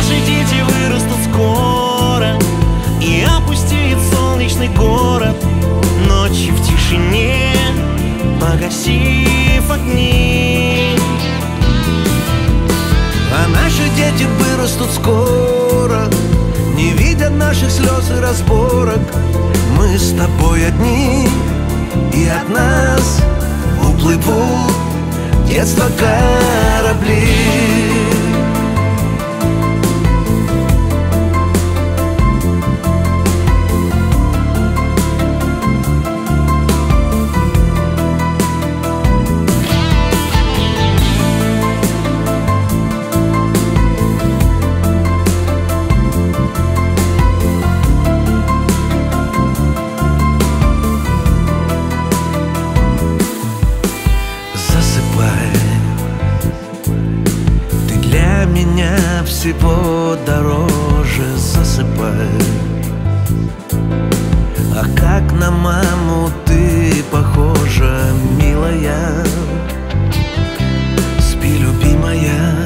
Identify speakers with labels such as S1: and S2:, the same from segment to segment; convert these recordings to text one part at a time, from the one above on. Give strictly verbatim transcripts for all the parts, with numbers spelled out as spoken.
S1: наши дети вырастут скоро, и опустеет солнечный город, ночью в тишине погасив огни.
S2: А наши дети вырастут скоро, не видят наших слез и разборок. Мы с тобой одни, и от нас уплывут детства корабли. Ты для меня всего дороже, засыпай. А как на маму ты похожа, милая. Спи, любимая.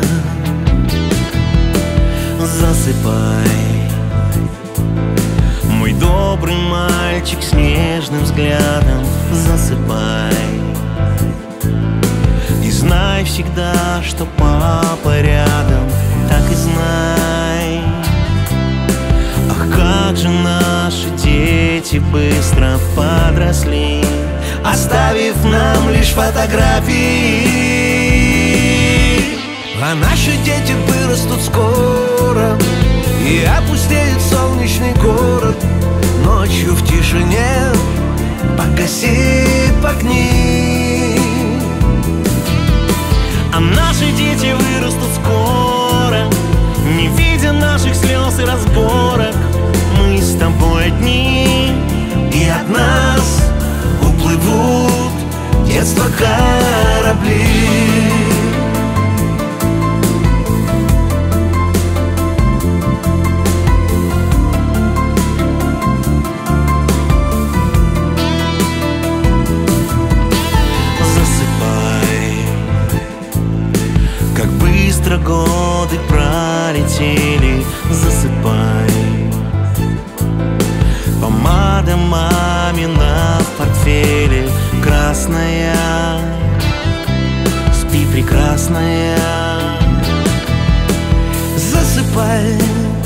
S1: Засыпай, мой добрый мальчик с нежным взглядом. Засыпай, и знай всегда, что папа рядом. Так и знай. Ах, как же наши дети быстро подросли, оставив нам лишь фотографии.
S2: А наши дети вырастут скоро, и опустеет солнечный город, ночью в тишине погасит огни.
S1: А наши дети вырастут скоро, не видя наших слез и разборок. Мы с тобой одни,
S2: и от нас уплывут детства корабли.
S1: Быстро годы пролетели. Засыпай, помада мамина в портфеле красная. Спи, прекрасная.
S2: Засыпай.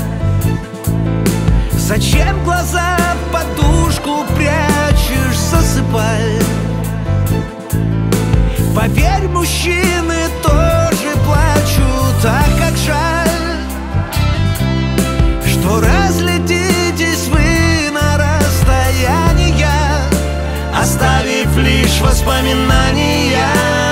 S2: Зачем глаза в подушку прячешь? Засыпай. Поверь, мужчины тоже плачут, а как жаль, что разлетитесь вы на расстояния,
S1: оставив лишь воспоминания.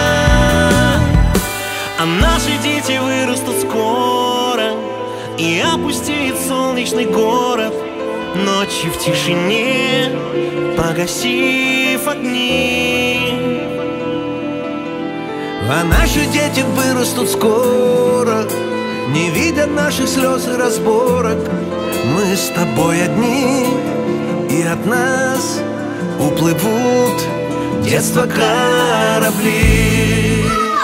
S1: А наши дети вырастут скоро, и опустеет солнечный город, ночью в тишине погасив огни.
S2: А наши дети вырастут скоро, не видят наших слез и разборок. Мы с тобой одни, и от нас уплывут детства корабли.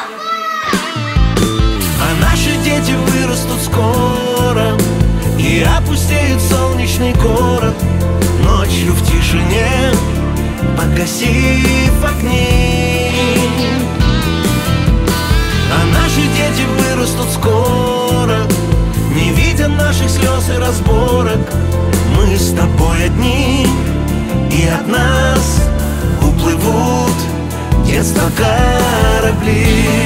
S2: А наши дети вырастут скоро, и опустеет солнечный город, ночью в тишине погасив огни. А наши дети вырастут скоро, не видя наших слез и разборок. Мы с тобой одни, и от нас уплывут детства корабли.